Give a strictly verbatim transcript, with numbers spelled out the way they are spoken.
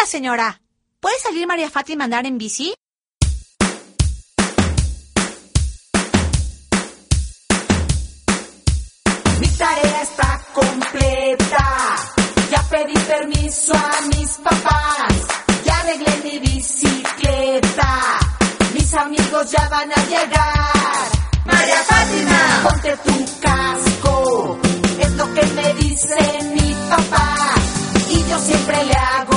señora. ¿Puede salir María Fátima a andar en bici? Mi tarea está completa. Ya pedí permiso a mis papás. Ya arreglé mi bicicleta. Mis amigos ya van a llegar. María Fátima, ponte tu casco. Es lo que me dice mi papá. Y yo siempre le hago